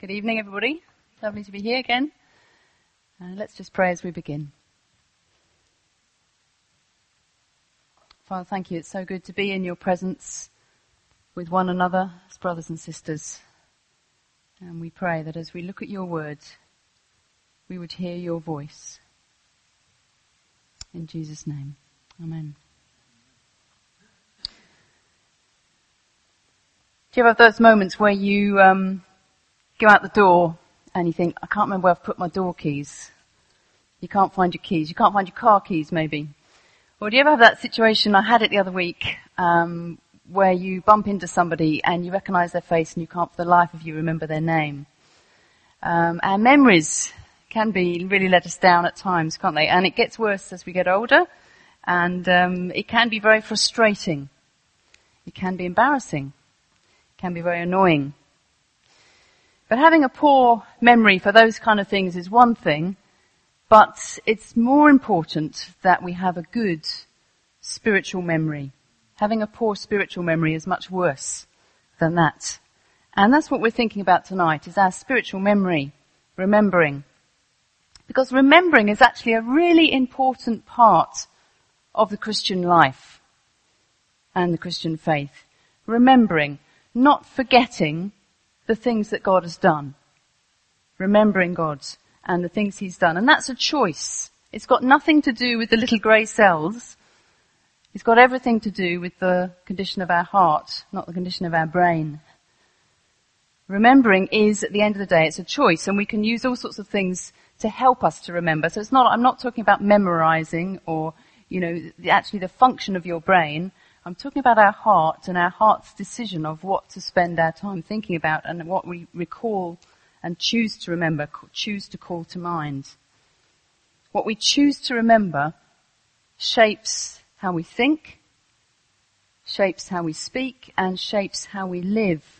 Good evening, everybody. Lovely to be here again. Let's just pray as we begin. Father, thank you. It's so good to be in your presence with one another as brothers and sisters. And we pray that as we look at your word, we would hear your voice. In Jesus' name, amen. Do you ever have those moments where you go out the door and you think, I can't remember where I've put my door keys? You can't find your keys. You can't find your car keys, maybe. Or do you ever have that situation, I had it the other week, where you bump into somebody and you recognise their face and you can't for the life of you remember their name? Our memories can be really let us down at times, can't they? And it gets worse as we get older, and it can be very frustrating. It can be embarrassing. It can be very annoying. But having a poor memory for those kind of things is one thing, but it's more important that we have a good spiritual memory. Having a poor spiritual memory is much worse than that. And that's what we're thinking about tonight, is our spiritual memory, remembering. Because remembering is actually a really important part of the Christian life and the Christian faith. Remembering, not forgetting the things that God has done. Remembering God and the things he's done. And that's a choice. It's got nothing to do with the little grey cells. It's got everything to do with the condition of our heart, not the condition of our brain. Remembering is, at the end of the day, it's a choice, and we can use all sorts of things to help us to remember. So I'm not talking about memorizing or, actually the function of your brain. I'm talking about our heart and our heart's decision of what to spend our time thinking about and what we recall and choose to remember, choose to call to mind. What we choose to remember shapes how we think, shapes how we speak, and shapes how we live.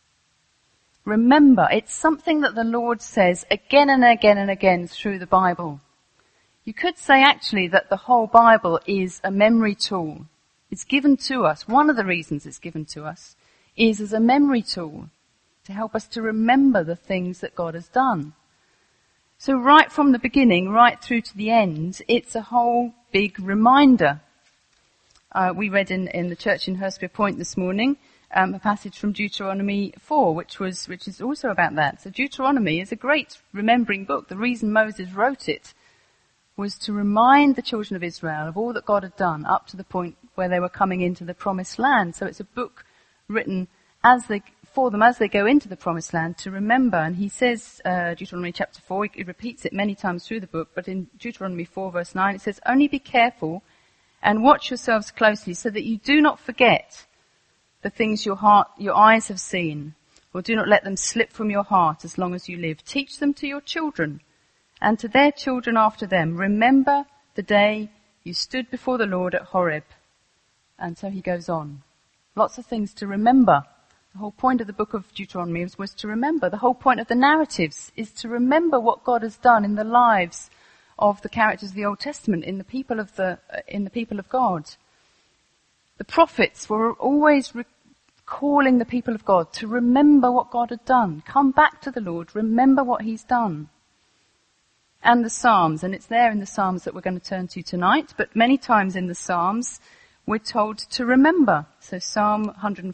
Remember, it's something that the Lord says again and again and again through the Bible. You could say actually that the whole Bible is a memory tool. It's given to us. One of the reasons it's given to us is as a memory tool to help us to remember the things that God has done. So right from the beginning, right through to the end, it's a whole big reminder. We read in the church in Hurstcliffe Point this morning a passage from Deuteronomy 4, which is also about that. So Deuteronomy is a great remembering book. The reason Moses wrote it was to remind the children of Israel of all that God had done up to the point where they were coming into the promised land. So it's a book written for them as they go into the promised land to remember. And he says, Deuteronomy chapter 4, he repeats it many times through the book, but in Deuteronomy 4 verse 9 it says, only be careful and watch yourselves closely so that you do not forget the things your eyes have seen, or do not let them slip from your heart as long as you live. Teach them to your children and to their children after them. Remember the day you stood before the Lord at Horeb. And so he goes on. Lots of things to remember. The whole point of the book of Deuteronomy was to remember. The whole point of the narratives is to remember what God has done in the lives of the characters of the Old Testament, in the people of God. The prophets were always calling the people of God to remember what God had done. Come back to the Lord. Remember what he's done. And the Psalms, and it's there in the Psalms that we're going to turn to tonight, but many times in the Psalms we're told to remember. So Psalm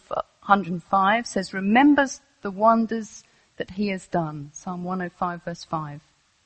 105 says, remembers the wonders that he has done. Psalm 105 verse 5.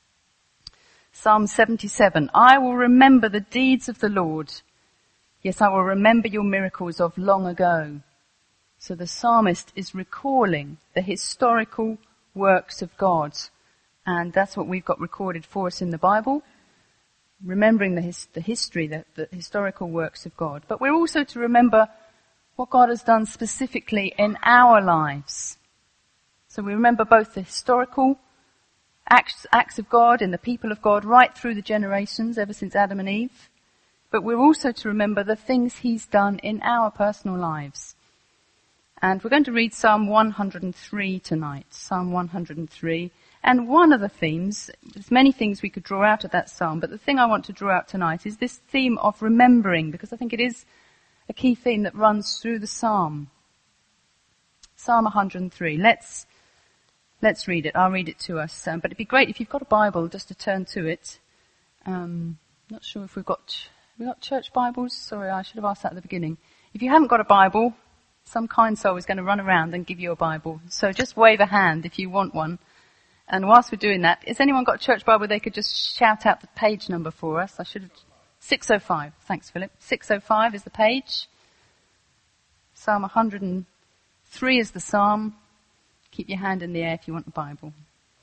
Psalm 77, I will remember the deeds of the Lord. Yes, I will remember your miracles of long ago. So the psalmist is recalling the historical works of God. And that's what we've got recorded for us in the Bible. Remembering the history, the historical works of God. But we're also to remember what God has done specifically in our lives. So we remember both the historical acts of God in the people of God right through the generations, ever since Adam and Eve. But we're also to remember the things he's done in our personal lives. And we're going to read Psalm 103 tonight. Psalm 103. And one of the themes, there's many things we could draw out of that psalm, but the thing I want to draw out tonight is this theme of remembering, because I think it is a key theme that runs through the psalm. Psalm 103. Let's Let's read it. I'll read it to us. But it'd be great if you've got a Bible just to turn to it. Not sure if we've got church Bibles. Sorry, I should have asked that at the beginning. If you haven't got a Bible, some kind soul is going to run around and give you a Bible. So just wave a hand if you want one. And whilst we're doing that, has anyone got a church Bible they could just shout out the page number for us? 605. Thanks, Philip. 605 is the page. Psalm 103 is the psalm. Keep your hand in the air if you want the Bible.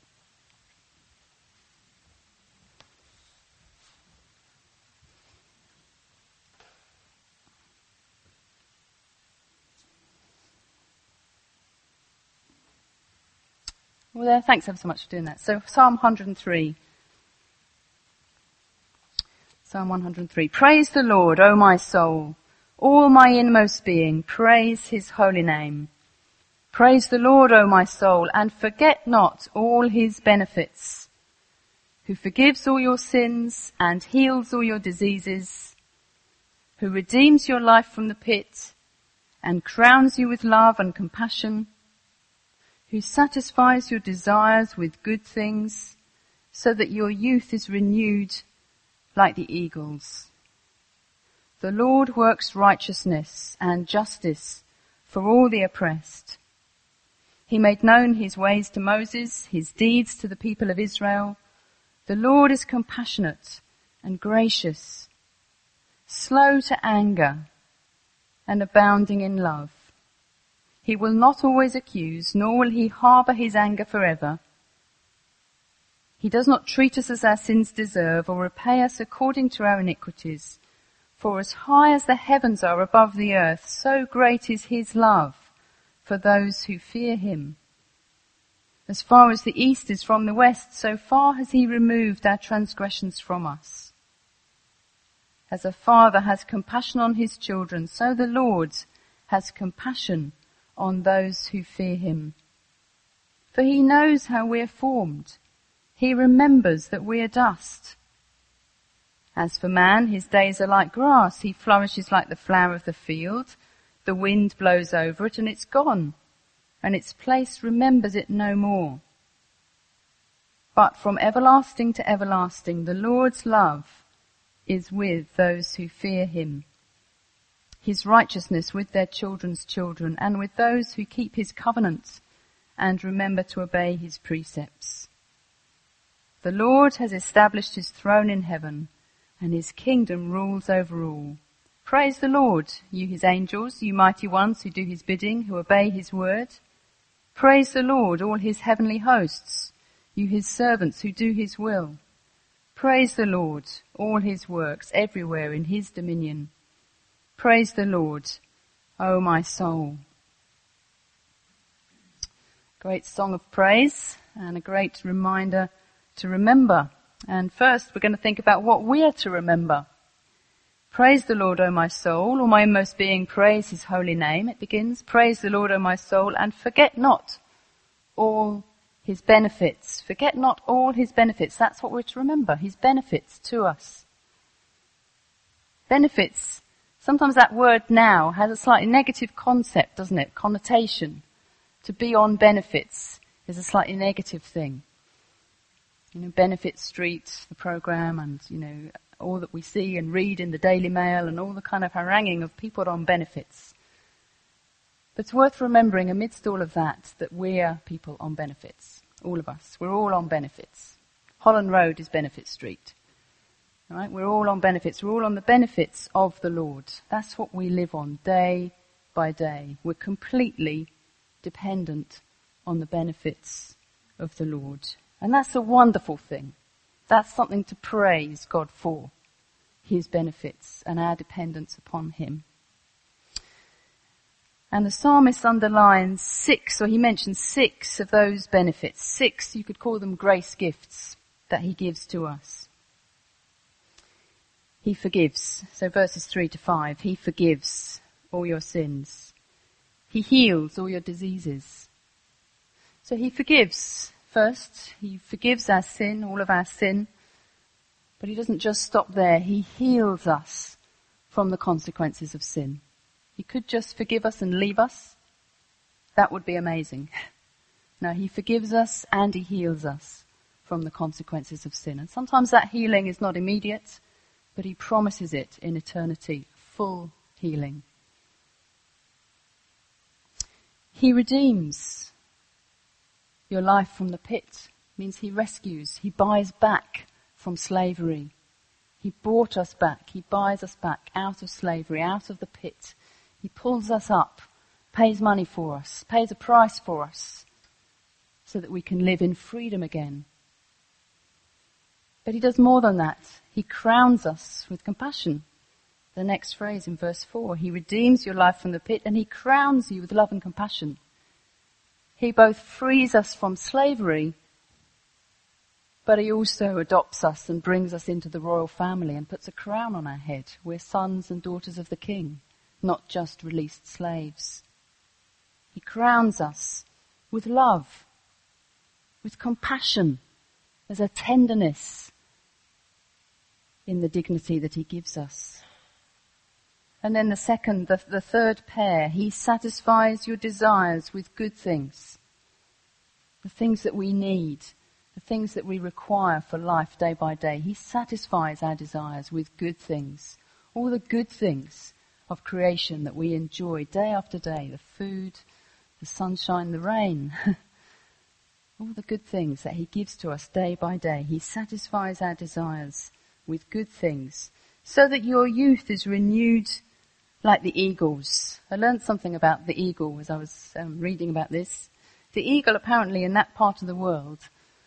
Well, there. Thanks ever so much for doing that. So, Psalm 103. Psalm 103. Praise the Lord, O my soul. All my inmost being, praise his holy name. Praise the Lord, O my soul, and forget not all his benefits, who forgives all your sins and heals all your diseases, who redeems your life from the pit and crowns you with love and compassion, who satisfies your desires with good things, so that your youth is renewed like the eagles. The Lord works righteousness and justice for all the oppressed. He made known his ways to Moses, his deeds to the people of Israel. The Lord is compassionate and gracious, slow to anger and abounding in love. He will not always accuse, nor will he harbour his anger forever. He does not treat us as our sins deserve or repay us according to our iniquities. For as high as the heavens are above the earth, so great is his love for those who fear him. As far as the east is from the west, so far has he removed our transgressions from us. As a father has compassion on his children, so the Lord has compassion on those who fear him. For he knows how we are formed. He remembers that we are dust. As for man, his days are like grass. He flourishes like the flower of the field. The wind blows over it and it's gone, and its place remembers it no more. But from everlasting to everlasting, the Lord's love is with those who fear him. His righteousness with their children's children, and with those who keep his covenants and remember to obey his precepts. The Lord has established his throne in heaven, and his kingdom rules over all. Praise the Lord, you his angels, you mighty ones who do his bidding, who obey his word. Praise the Lord, all his heavenly hosts, you his servants who do his will. Praise the Lord, all his works everywhere in his dominion. Praise the Lord, O my soul. Great song of praise and a great reminder to remember. And first we're going to think about what we are to remember. Praise the Lord, O my soul, all my inmost being, praise his holy name. It begins, praise the Lord, O my soul, and forget not all his benefits. Forget not all his benefits. That's what we're to remember, his benefits to us. Benefits, sometimes that word now has a slightly negative concept, doesn't it? Connotation. To be on benefits is a slightly negative thing. You know, Benefit Street, the programme, and, you know, all that we see and read in the Daily Mail and all the kind of haranguing of people on benefits. But it's worth remembering amidst all of that we're people on benefits. All of us. We're all on benefits. Holland Road is Benefit Street. All right? We're all on benefits. We're all on the benefits of the Lord. That's what we live on day by day. We're completely dependent on the benefits of the Lord. And that's a wonderful thing. That's something to praise God for, his benefits and our dependence upon him. And the psalmist underlines 6, or he mentions 6 of those benefits. 6, you could call them grace gifts that he gives to us. He forgives. So verses 3 to 5, he forgives all your sins. He heals all your diseases. So he forgives. First, he forgives our sin, all of our sin. But he doesn't just stop there. He heals us from the consequences of sin. He could just forgive us and leave us. That would be amazing. No, he forgives us and he heals us from the consequences of sin. And sometimes that healing is not immediate, but he promises it in eternity, full healing. He redeems your life from the pit. Means he rescues, he buys back from slavery. He bought us back, he buys us back out of slavery, out of the pit. He pulls us up, pays money for us, pays a price for us, so that we can live in freedom again. But he does more than that. He crowns us with compassion. The next phrase in verse 4, he redeems your life from the pit and he crowns you with love and compassion. He both frees us from slavery, but he also adopts us and brings us into the royal family and puts a crown on our head. We're sons and daughters of the King, not just released slaves. He crowns us with love, with compassion. There's a tenderness in the dignity that he gives us. And then the third pair, he satisfies your desires with good things. The things that we need, the things that we require for life day by day. He satisfies our desires with good things. All the good things of creation that we enjoy day after day. The food, the sunshine, the rain. All the good things that he gives to us day by day. He satisfies our desires with good things so that your youth is renewed like the eagles. I learned something about the eagle as I was reading about this. The eagle apparently in that part of the world,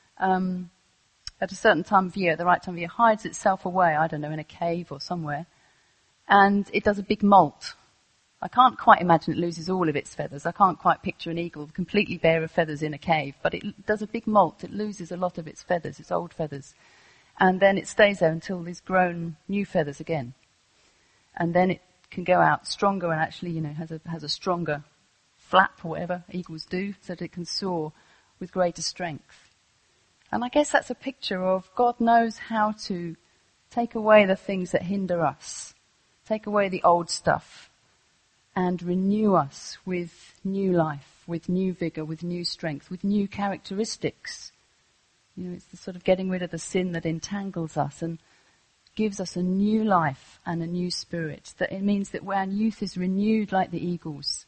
at a certain time of year, at the right time of year, hides itself away, I don't know, in a cave or somewhere, and it does a big molt. I can't quite imagine it loses all of its feathers. I can't quite picture an eagle completely bare of feathers in a cave, but it does a big molt. It loses a lot of its feathers, its old feathers, and then it stays there until there's grown new feathers again. And then it can go out stronger and actually, has a stronger flap or whatever eagles do, so that it can soar with greater strength. And I guess that's a picture of God knows how to take away the things that hinder us, take away the old stuff, and renew us with new life, with new vigor, with new strength, with new characteristics. It's the sort of getting rid of the sin that entangles us and gives us a new life and a new spirit. That it means that our youth is renewed like the eagles.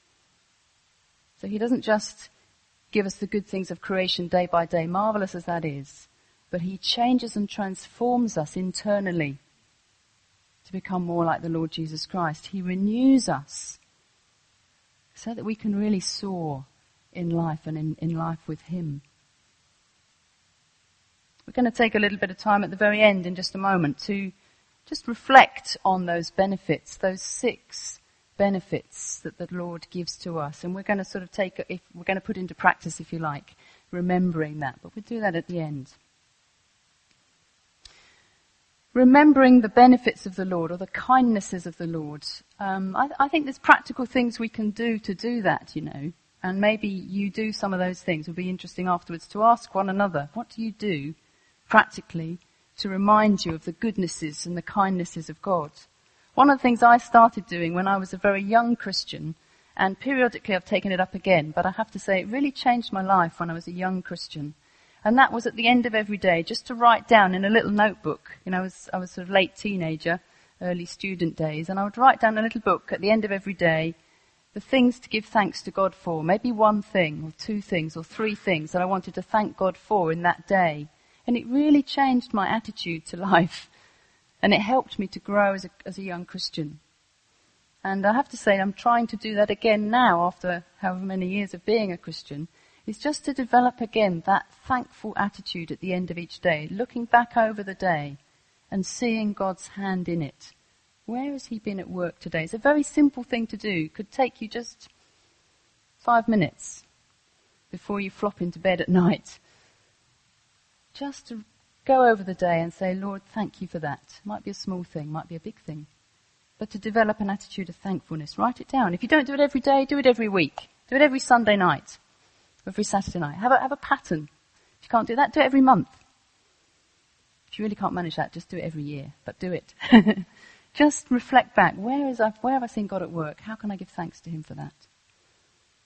So he doesn't just give us the good things of creation day by day, marvelous as that is, but he changes and transforms us internally to become more like the Lord Jesus Christ. He renews us so that we can really soar in life and in life with him. We're going to take a little bit of time at the very end in just a moment to just reflect on those benefits, those 6 benefits that the Lord gives to us. And we're going to sort of we're going to put into practice, if you like, remembering that. But we'll do that at the end. Remembering the benefits of the Lord or the kindnesses of the Lord. I think there's practical things we can do to do that, And maybe you do some of those things. It would be interesting afterwards to ask one another, what do you do practically to remind you of the goodnesses and the kindnesses of God? One of the things I started doing when I was a very young Christian, and periodically I've taken it up again, but I have to say it really changed my life when I was a young Christian. And that was at the end of every day, just to write down in a little notebook. I was sort of late teenager, early student days, and I would write down a little book at the end of every day, the things to give thanks to God for. Maybe 1 thing, or 2 things, or 3 things that I wanted to thank God for in that day. And it really changed my attitude to life. And it helped me to grow as a young Christian. And I have to say, I'm trying to do that again now, after however many years of being a Christian, is just to develop again that thankful attitude at the end of each day, looking back over the day and seeing God's hand in it. Where has he been at work today? It's a very simple thing to do. It could take you just 5 minutes before you flop into bed at night. Just to go over the day and say, Lord, thank you for that. It might be a small thing, might be a big thing. But to develop an attitude of thankfulness, write it down. If you don't do it every day, do it every week. Do it every Sunday night, every Saturday night. Have a pattern. If you can't do that, do it every month. If you really can't manage that, just do it every year, but do it. Just reflect back. Where have I seen God at work? How can I give thanks to him for that?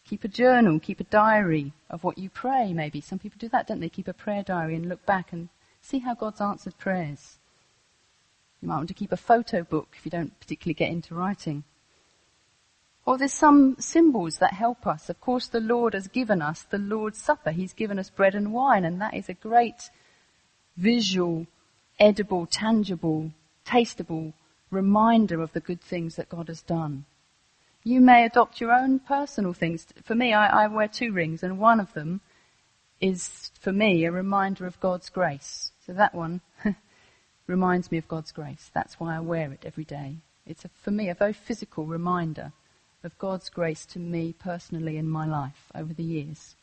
Keep a journal, keep a diary of what you pray maybe. Some people do that, don't they? Keep a prayer diary and look back and see how God's answered prayers. You might want to keep a photo book if you don't particularly get into writing. Or there's some symbols that help us. Of course, the Lord has given us the Lord's Supper. He's given us bread and wine, and that is a great visual, edible, tangible, tasteable reminder of the good things that God has done. You may adopt your own personal things. For me, I wear 2 rings, and one of them is, for me, a reminder of God's grace. So that one reminds me of God's grace. That's why I wear it every day. It's, for me, a very physical reminder of God's grace to me personally in my life over the years.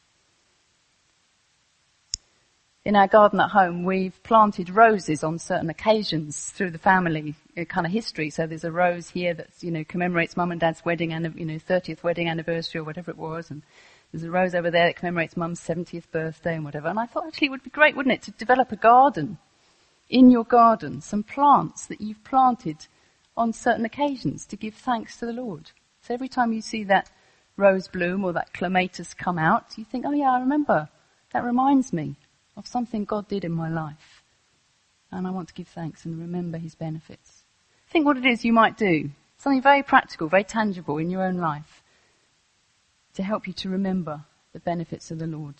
In our garden at home, we've planted roses on certain occasions through the family kind of history. So there's a rose here that, commemorates Mum and Dad's wedding and, 30th wedding anniversary or whatever it was. And there's a rose over there that commemorates Mum's 70th birthday and whatever. And I thought actually it would be great, wouldn't it, to develop a garden, in your garden, some plants that you've planted on certain occasions to give thanks to the Lord. So every time you see that rose bloom or that clematis come out, you think, oh yeah, I remember. That reminds me of something God did in my life. And I want to give thanks and remember his benefits. Think what it is you might do. Something very practical, very tangible in your own life to help you to remember the benefits of the Lord.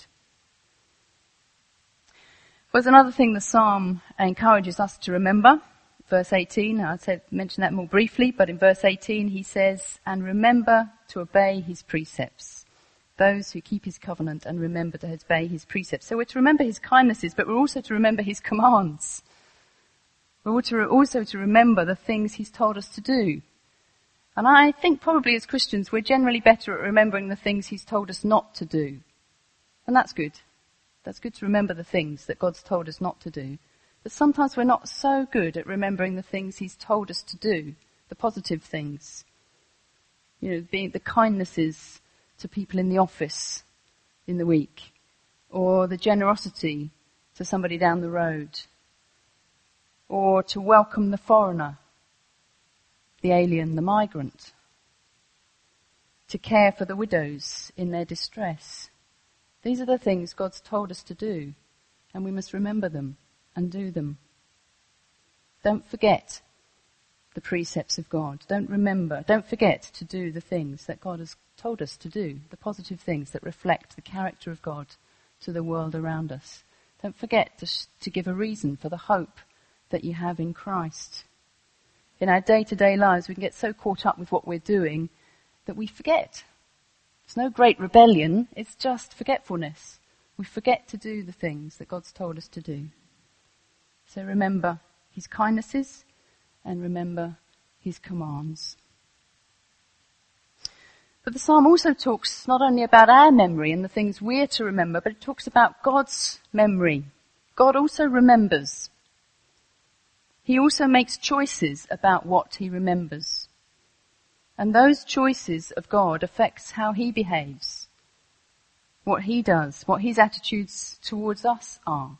There's another thing the psalm encourages us to remember. Verse 18, I mentioned that more briefly, but in verse 18 he says, and remember to obey his precepts. Those who keep his covenant and remember to obey his precepts. So we're to remember his kindnesses, but we're also to remember his commands. We're also to remember the things he's told us to do. And I think probably as Christians we're generally better at remembering the things he's told us not to do. And that's good. That's good to remember the things that God's told us not to do. But sometimes we're not so good at remembering the things he's told us to do, the positive things. Being the kindnesses to people in the office in the week, or the generosity to somebody down the road, or to welcome the foreigner, the alien, the migrant, to care for the widows in their distress. These are the things God's told us to do, and we must remember them and do them. Don't forget the precepts of God. Don't forget to do the things that God has told us to do, the positive things that reflect the character of God to the world around us. Don't forget to give a reason for the hope that you have in Christ. In our day-to-day lives, we can get so caught up with what we're doing that we forget. It's no great rebellion, it's just forgetfulness. We forget to do the things that God's told us to do. So remember his kindnesses and remember his commands. But the psalm also talks not only about our memory and the things we're to remember, but it talks about God's memory. God also remembers. He also makes choices about what he remembers. And those choices of God affects how he behaves, what he does, what his attitudes towards us are.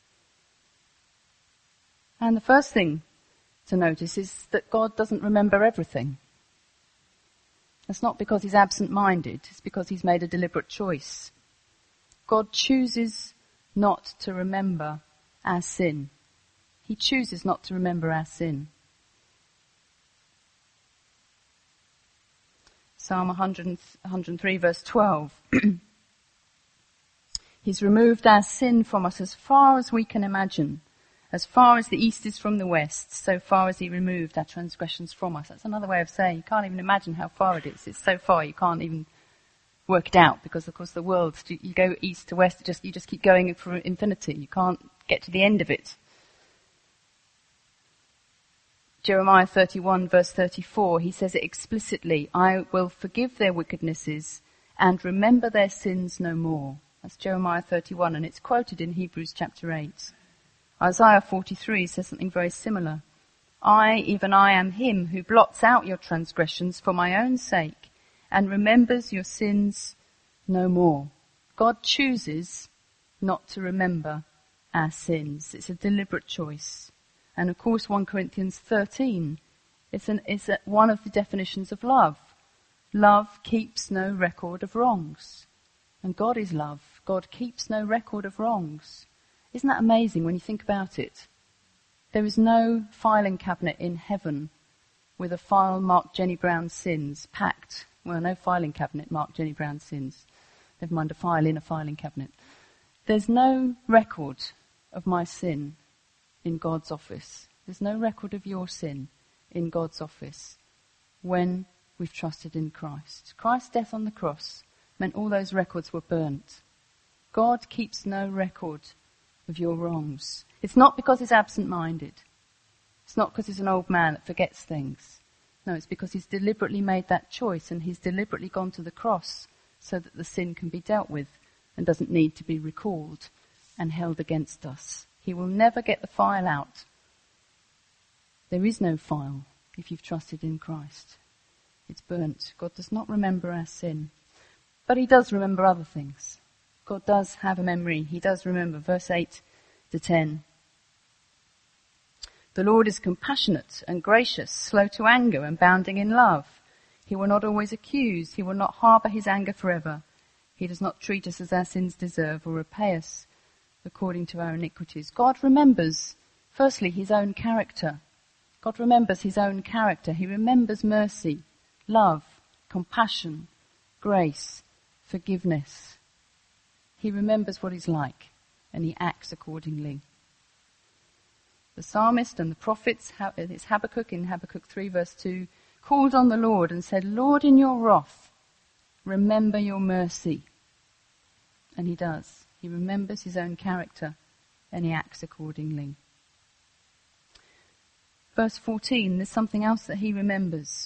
And the first thing to notice is that God doesn't remember everything. That's not because he's absent-minded, it's because he's made a deliberate choice. God chooses not to remember our sin. He chooses not to remember our sin. Psalm 103 verse 12. He's removed our sin from us as far as we can imagine. As far as the east is from the west, so far as he removed our transgressions from us. That's another way of saying you can't even imagine how far it is. It's so far you can't even work it out because, of course, the world, you go east to west, you just keep going for infinity. You can't get to the end of it. Jeremiah 31 verse 34, he says it explicitly, I will forgive their wickednesses and remember their sins no more. That's Jeremiah 31 and it's quoted in Hebrews chapter 8. Isaiah 43 says something very similar. I, even I, am him who blots out your transgressions for my own sake and remembers your sins no more. God chooses not to remember our sins. It's a deliberate choice. And of course 1 Corinthians 13 is one of the definitions of love. Love keeps no record of wrongs. And God is love. God keeps no record of wrongs. Isn't that amazing when you think about it? There is no filing cabinet in heaven with a file marked Jenny Brown's sins packed. Well, no filing cabinet marked Jenny Brown's sins. Never mind a file in a filing cabinet. There's no record of my sin in God's office. There's no record of your sin in God's office when we've trusted in Christ. Christ's death on the cross meant all those records were burnt. God keeps no record of your wrongs. It's not because he's absent-minded. It's not because he's an old man that forgets things. No, it's because he's deliberately made that choice and he's deliberately gone to the cross so that the sin can be dealt with and doesn't need to be recalled and held against us. He will never get the file out. There is no file if you've trusted in Christ. It's burnt. God does not remember our sin. But he does remember other things. God does have a memory. He does remember. Verse 8 to 10. The Lord is compassionate and gracious, slow to anger and abounding in love. He will not always accuse. He will not harbour his anger forever. He does not treat us as our sins deserve or repay us according to our iniquities. God remembers, firstly, his own character. God remembers his own character. He remembers mercy, love, compassion, grace, forgiveness. He remembers what he's like, and he acts accordingly. The psalmist and the prophets, it's Habakkuk in Habakkuk 3 verse 2, called on the Lord and said, Lord, in your wrath, remember your mercy. And he does. He remembers his own character, and he acts accordingly. Verse 14, there's something else that he remembers.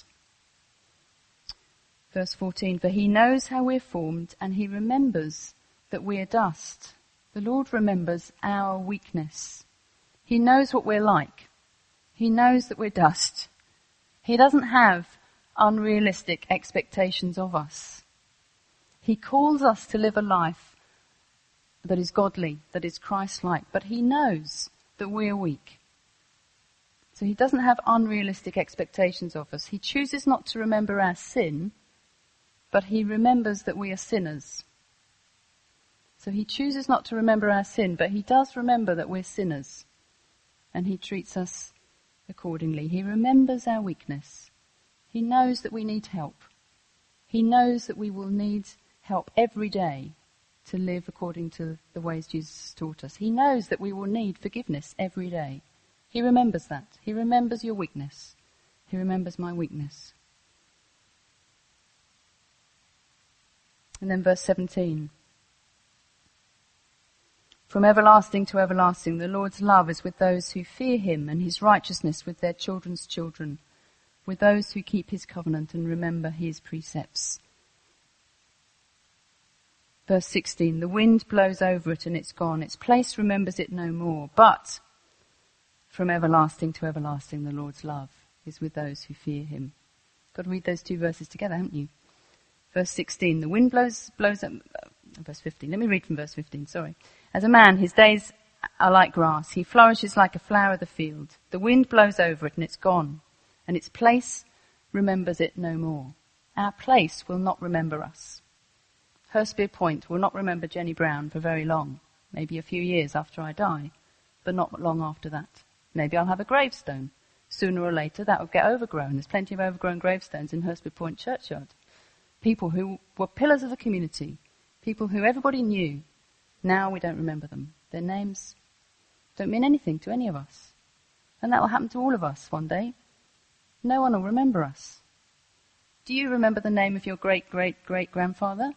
Verse 14, for he knows how we're formed, and he remembers that we're dust. The Lord remembers our weakness. He knows what we're like. He knows that we're dust. He doesn't have unrealistic expectations of us. He calls us to live a life that is godly, that is Christ-like, but he knows that we're weak. So he doesn't have unrealistic expectations of us. He chooses not to remember our sin, but he remembers that we are sinners. So he chooses not to remember our sin, but he does remember that we're sinners. And he treats us accordingly. He remembers our weakness. He knows that we need help. He knows that we will need help every day to live according to the ways Jesus taught us. He knows that we will need forgiveness every day. He remembers that. He remembers your weakness. He remembers my weakness. And then verse 17. From everlasting to everlasting, the Lord's love is with those who fear him, and his righteousness with their children's children, with those who keep his covenant and remember his precepts. Verse 16, the wind blows over it and it's gone. Its place remembers it no more. But from everlasting to everlasting, the Lord's love is with those who fear him. Got to read those two verses together, haven't you? Verse 16, the wind blows up. Verse 15, let me read from verse 15, sorry. As a man, his days are like grass. He flourishes like a flower of the field. The wind blows over it and it's gone, and its place remembers it no more. Our place will not remember us. Hurstbeer Point will not remember Jenny Brown for very long, maybe a few years after I die, but not long after that. Maybe I'll have a gravestone. Sooner or later that will get overgrown. There's plenty of overgrown gravestones in Hurstbeer Point churchyard. People who were pillars of the community, people who everybody knew. Now we don't remember them. Their names don't mean anything to any of us. And that will happen to all of us one day. No one will remember us. Do you remember the name of your great-great-great-grandfather?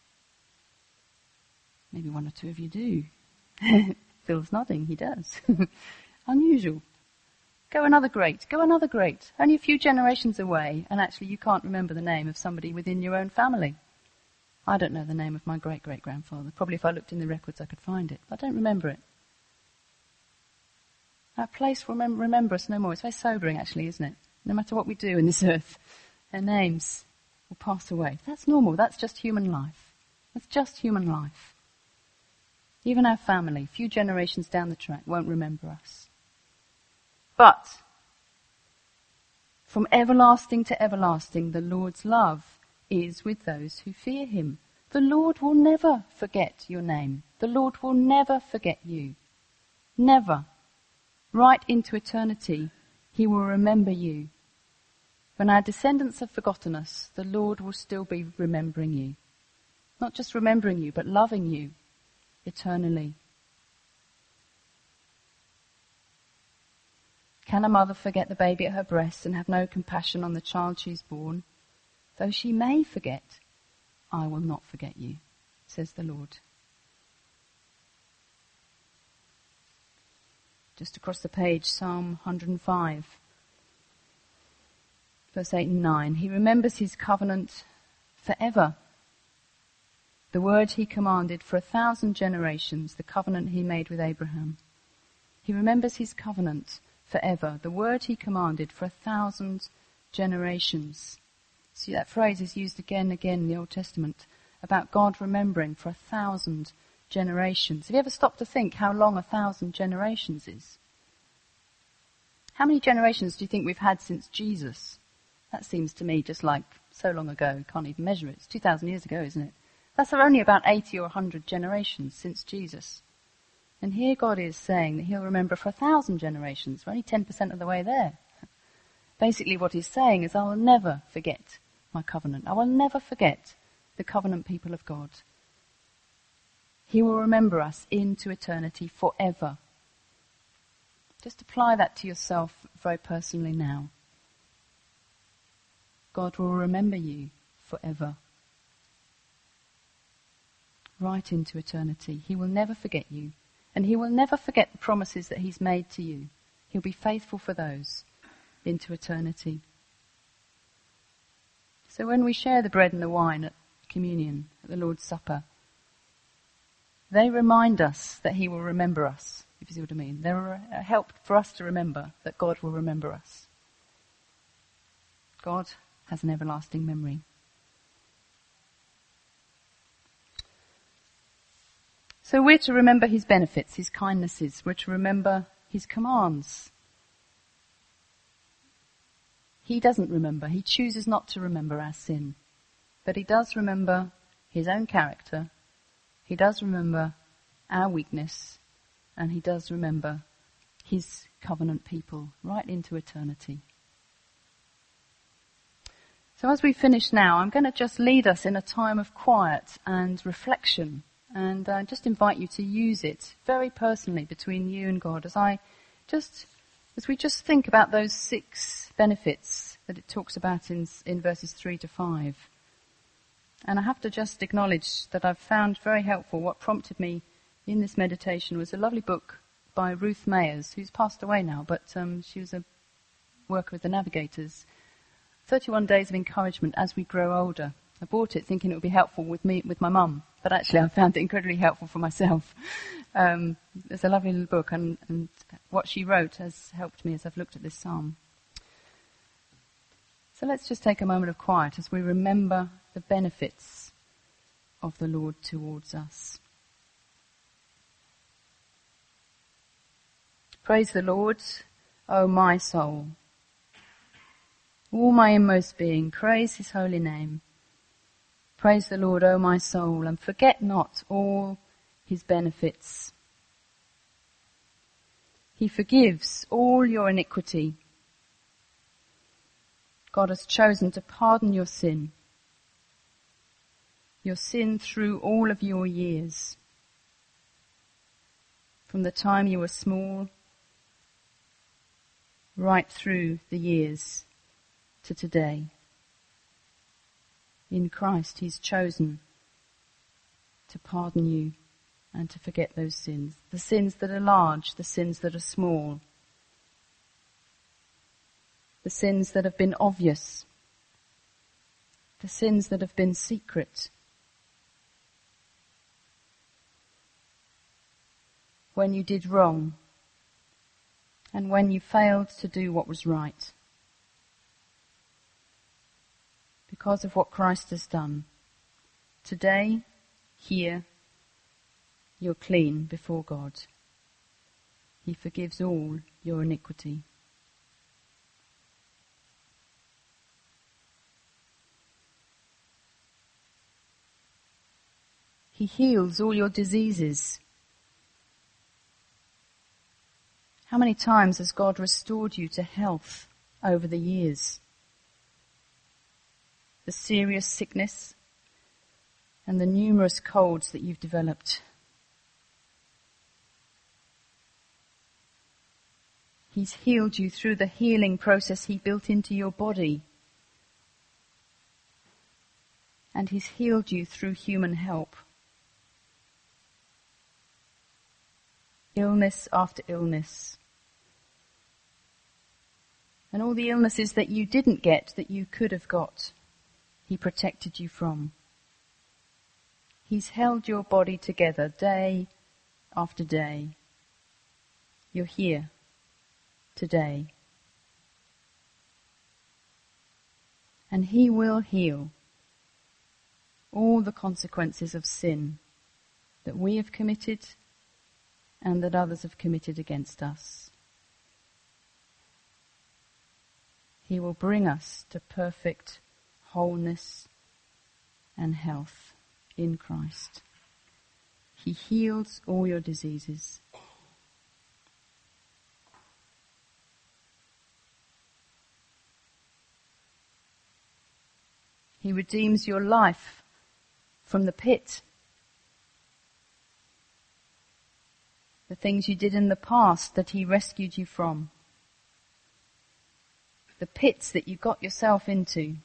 Maybe one or two of you do. Phil's nodding, he does. Unusual. Go another great. Only a few generations away, and actually you can't remember the name of somebody within your own family. I don't know the name of my great-great-grandfather. Probably if I looked in the records I could find it. I don't remember it. Our place will remember us no more. It's very sobering actually, isn't it? No matter what we do in this earth, our names will pass away. That's normal. That's just human life. That's just human life. Even our family, a few generations down the track, won't remember us. But from everlasting to everlasting, the Lord's love is with those who fear him. The Lord will never forget your name. The Lord will never forget you. Never. Right into eternity, he will remember you. When our descendants have forgotten us, the Lord will still be remembering you. Not just remembering you, but loving you eternally. Can a mother forget the baby at her breast and have no compassion on the child she's born? Though she may forget, I will not forget you, says the Lord. Just across the page, Psalm 105, verse 8 and 9. He remembers his covenant forever. The word he commanded for 1,000 generations, the covenant he made with Abraham. He remembers his covenant forever. The word he commanded for 1,000 generations. See, that phrase is used again and again in the Old Testament about God remembering for 1,000 generations. Have you ever stopped to think how long 1,000 generations is? How many generations do you think we've had since Jesus? That seems to me just like so long ago, can't even measure it. It's 2,000 years ago, isn't it? That's only about 80 or 100 generations since Jesus. And here God is saying that he'll remember for 1,000 generations. We're only 10% of the way there. Basically what he's saying is, I will never forget my covenant. I will never forget the covenant people of God. He will remember us into eternity forever. Just apply that to yourself very personally now. God will remember you forever. Right into eternity. He will never forget you. And he will never forget the promises that he's made to you. He'll be faithful for those into eternity. So when we share the bread and the wine at communion, at the Lord's Supper, they remind us that he will remember us, if you see what I mean. They're a help for us to remember that God will remember us. God has an everlasting memory. So we're to remember his benefits, his kindnesses. We're to remember his commands. He doesn't remember. He chooses not to remember our sin. But he does remember his own character. He does remember our weakness. And he does remember his covenant people right into eternity. So as we finish now, I'm going to just lead us in a time of quiet and reflection. And I just invite you to use it very personally between you and God as we just think about those 6 benefits that it talks about in verses 3 to 5. And I have to just acknowledge that I've found very helpful. What prompted me in this meditation was a lovely book by Ruth Mayers, who's passed away now, but she was a worker with the Navigators. 31 Days of Encouragement as We Grow Older. I bought it thinking it would be helpful with my mum, but actually I found it incredibly helpful for myself. It's a lovely little book, and what she wrote has helped me as I've looked at this psalm. So let's just take a moment of quiet as we remember the benefits of the Lord towards us. Praise the Lord, O my soul. All my inmost being, praise his holy name. Praise the Lord, O my soul, and forget not all his benefits. He forgives all your iniquity. God has chosen to pardon your sin through all of your years. From the time you were small, right through the years to today. In Christ, he's chosen to pardon you and to forget those sins. The sins that are large, the sins that are small. The sins that have been obvious. The sins that have been secret. When you did wrong. And when you failed to do what was right. Because of what Christ has done. Today, here, you're clean before God. He forgives all your iniquity. He heals all your diseases. How many times has God restored you to health over the years? The serious sickness and the numerous colds that you've developed. He's healed you through the healing process He built into your body. And He's healed you through human help. Illness after illness. And all the illnesses that you didn't get, that you could have got, He protected you from. He's held your body together day after day. You're here today. And He will heal all the consequences of sin that we have committed and that others have committed against us. He will bring us to perfect wholeness and health in Christ. He heals all your diseases. He redeems your life from the pit. The things you did in the past that He rescued you from. The pits that you got yourself into.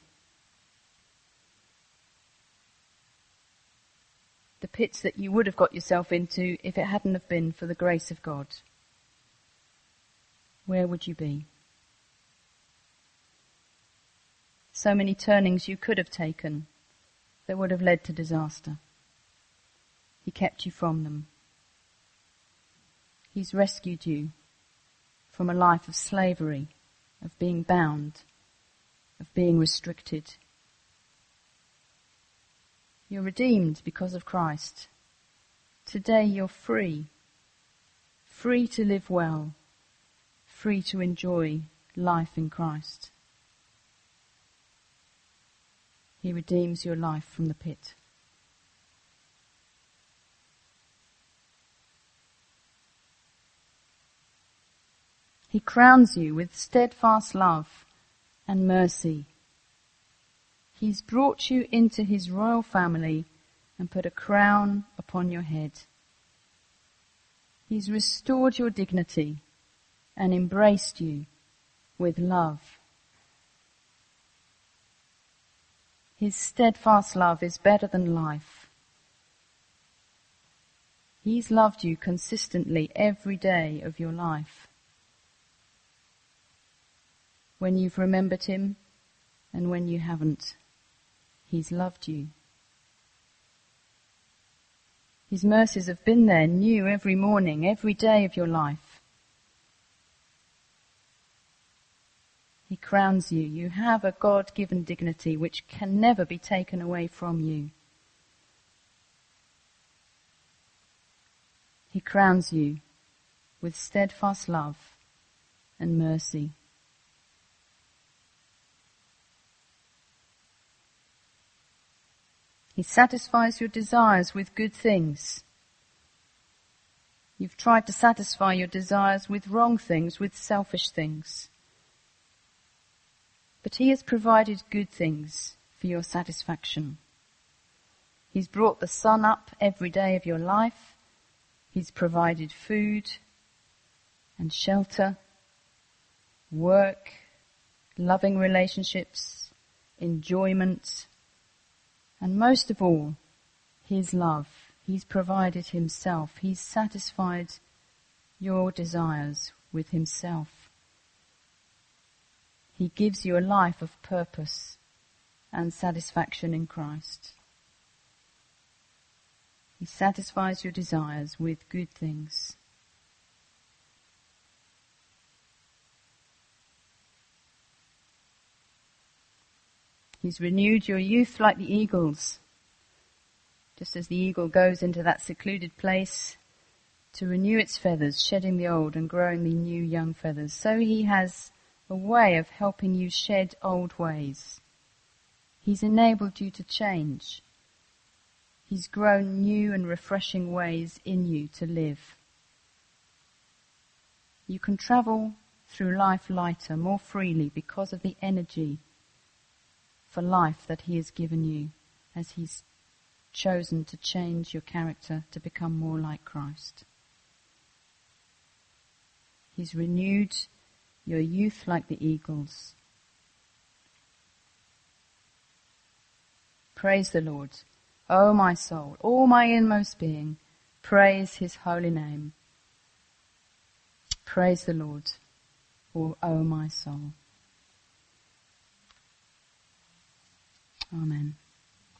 The pits that you would have got yourself into if it hadn't have been for the grace of God. Where would you be? So many turnings you could have taken that would have led to disaster. He kept you from them. He's rescued you from a life of slavery, of being bound, of being restricted. You're redeemed because of Christ. Today you're free. Free to live well. Free to enjoy life in Christ. He redeems your life from the pit. He crowns you with steadfast love and mercy. He's brought you into His royal family and put a crown upon your head. He's restored your dignity and embraced you with love. His steadfast love is better than life. He's loved you consistently every day of your life. When you've remembered Him and when you haven't, He's loved you. His mercies have been there, new every morning, every day of your life. He crowns you. You have a God-given dignity which can never be taken away from you. He crowns you with steadfast love and mercy. He satisfies your desires with good things. You've tried to satisfy your desires with wrong things, with selfish things. But He has provided good things for your satisfaction. He's brought the sun up every day of your life. He's provided food and shelter, work, loving relationships, enjoyment, and most of all, His love. He's provided Himself. He's satisfied your desires with Himself. He gives you a life of purpose and satisfaction in Christ. He satisfies your desires with good things. He's renewed your youth like the eagles. Just as the eagle goes into that secluded place to renew its feathers, shedding the old and growing the new young feathers, so He has a way of helping you shed old ways. He's enabled you to change. He's grown new and refreshing ways in you to live. You can travel through life lighter, more freely, because of the energy for life that he has given you as he's chosen to change your character to become more like Christ. He's renewed your youth like the eagles. Praise the Lord. O my soul, all my inmost being, praise his holy name. Praise the Lord, O my soul. Amen.